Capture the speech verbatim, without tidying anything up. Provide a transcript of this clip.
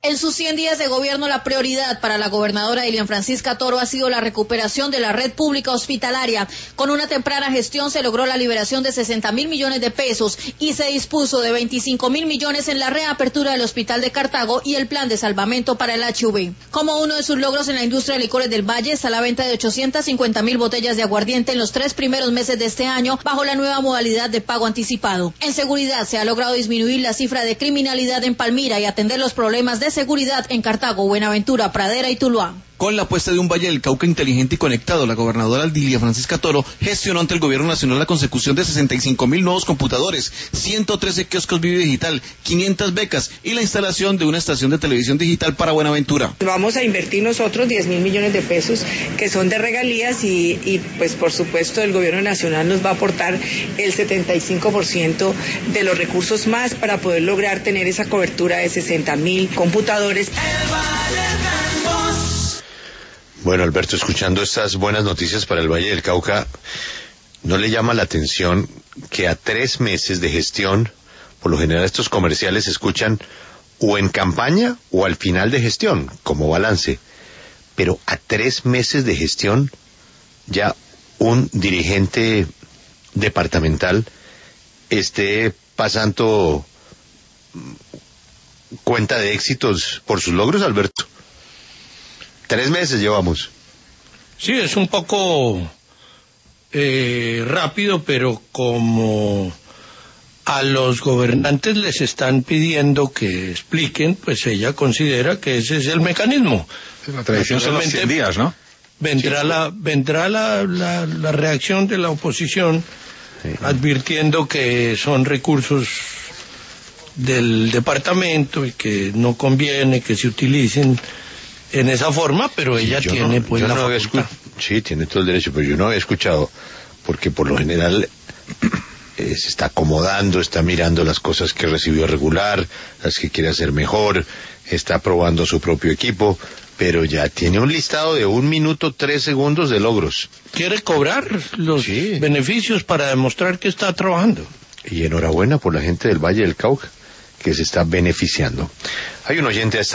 En sus cien días de gobierno, la prioridad para la gobernadora Dilian Francisca Toro ha sido la recuperación de la red pública hospitalaria. Con una temprana gestión se logró la liberación de sesenta mil millones de pesos y se dispuso de veinticinco mil millones en la reapertura del Hospital de Cartago y el plan de salvamento para el H I V. Como uno de sus logros en la industria de licores del Valle está la venta de ochocientas cincuenta mil botellas de aguardiente en los tres primeros meses de este año bajo la nueva modalidad de pago anticipado. En seguridad se ha logrado disminuir la cifra de criminalidad en Palmira y atender los problemas de seguridad en Cartago, Buenaventura, Pradera y Tuluá. Con la apuesta de un Valle del Cauca inteligente y conectado, la gobernadora Dilian Francisca Toro gestionó ante el gobierno nacional la consecución de sesenta y cinco mil nuevos computadores, ciento trece kioscos Vive Digital, quinientas becas y la instalación de una estación de televisión digital para Buenaventura. Vamos a invertir nosotros diez mil millones de pesos que son de regalías y, y pues por supuesto el gobierno nacional nos va a aportar el setenta y cinco por ciento de los recursos más para poder lograr tener esa cobertura de sesenta mil computadores. Bueno, Alberto, escuchando estas buenas noticias para el Valle del Cauca, ¿no le llama la atención que a tres meses de gestión, por lo general estos comerciales se escuchan o en campaña o al final de gestión, como balance, pero a tres meses de gestión ya un dirigente departamental esté pasando cuenta de éxitos por sus logros, Alberto? Tres meses llevamos. Sí, es un poco eh, rápido, pero como a los gobernantes les están pidiendo que expliquen, pues ella considera que ese es el mecanismo. La tradición son los cien días, ¿no? Vendrá sí. la vendrá la, la, la reacción de la oposición, sí, advirtiendo que son recursos del departamento y que no conviene que se utilicen en esa forma, pero ella yo tiene no, pues yo la no facultad. Sí, tiene todo el derecho, pero yo no había escuchado, porque por lo general eh, se está acomodando, está mirando las cosas que recibió regular, las que quiere hacer mejor, está probando su propio equipo, pero ya tiene un listado de un minuto tres segundos de logros. Quiere cobrar los sí. beneficios para demostrar que está trabajando. Y enhorabuena por la gente del Valle del Cauca, que se está beneficiando. Hay un oyente a esta